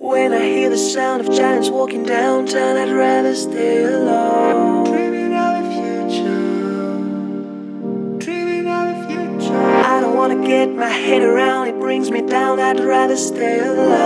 When I hear the sound of giants walking downtown, I'd rather stay alone. Dreaming of the future, dreaming of the future. I don't wanna get my head around, it brings me down, I'd rather stay alone.